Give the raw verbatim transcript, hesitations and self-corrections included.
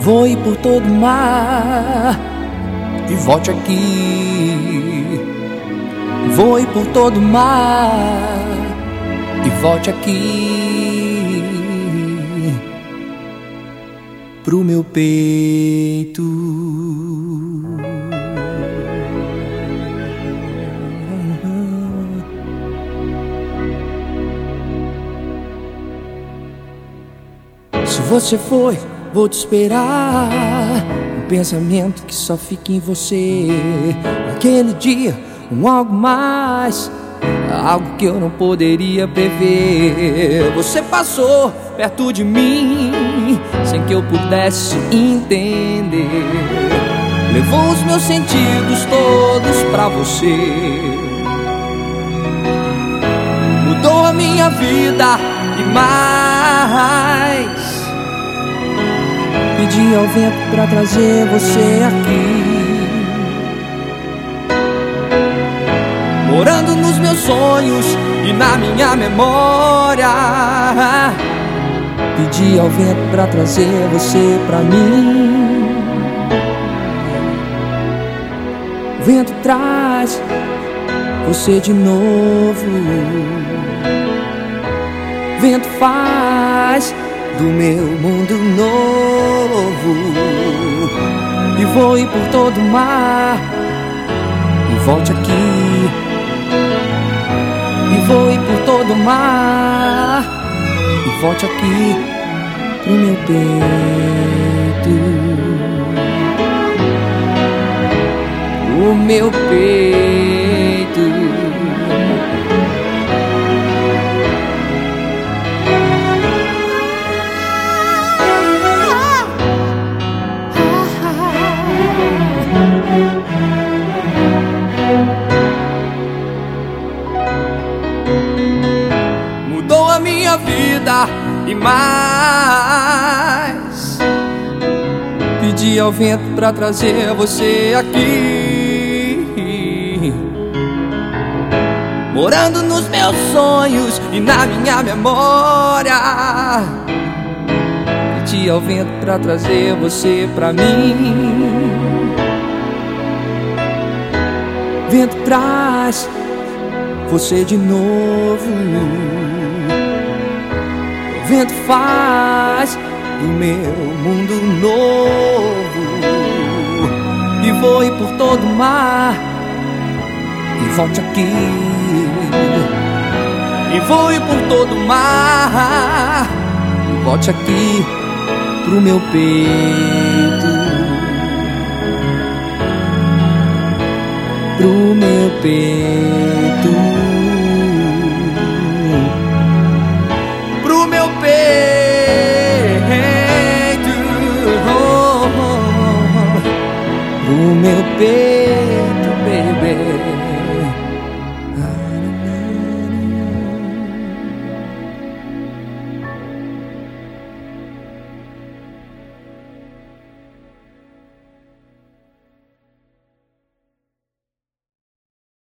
voe por todo o mar e volte aqui. Voe por todo o mar e volte aqui pro meu peito. Se você foi, vou te esperar. Um pensamento que só fica em você. Aquele dia, um algo mais, algo que eu não poderia prever. Você passou perto de mim sem que eu pudesse entender. Levou os meus sentidos todos pra você. Mudou a minha vida e mais. Pedi ao vento pra trazer você aqui, morando nos meus sonhos e na minha memória. Pedi ao vento pra trazer você pra mim. O vento traz você de novo. O vento faz do meu mundo novo. E voe por todo o mar e volte aqui. E voe por todo o mar e volte aqui pro meu peito. O meu peito. Mudou a minha vida e mais. Pedi ao vento pra trazer você aqui, morando nos meus sonhos e na minha memória. Pedi ao vento pra trazer você pra mim. Vento traz você de novo. O vento faz do meu mundo novo. E voe por todo o mar e volte aqui. E voe por todo o mar e volte aqui pro meu peito. Pro meu peito. Pro meu peito. Oh, oh, oh. Pro meu peito, baby.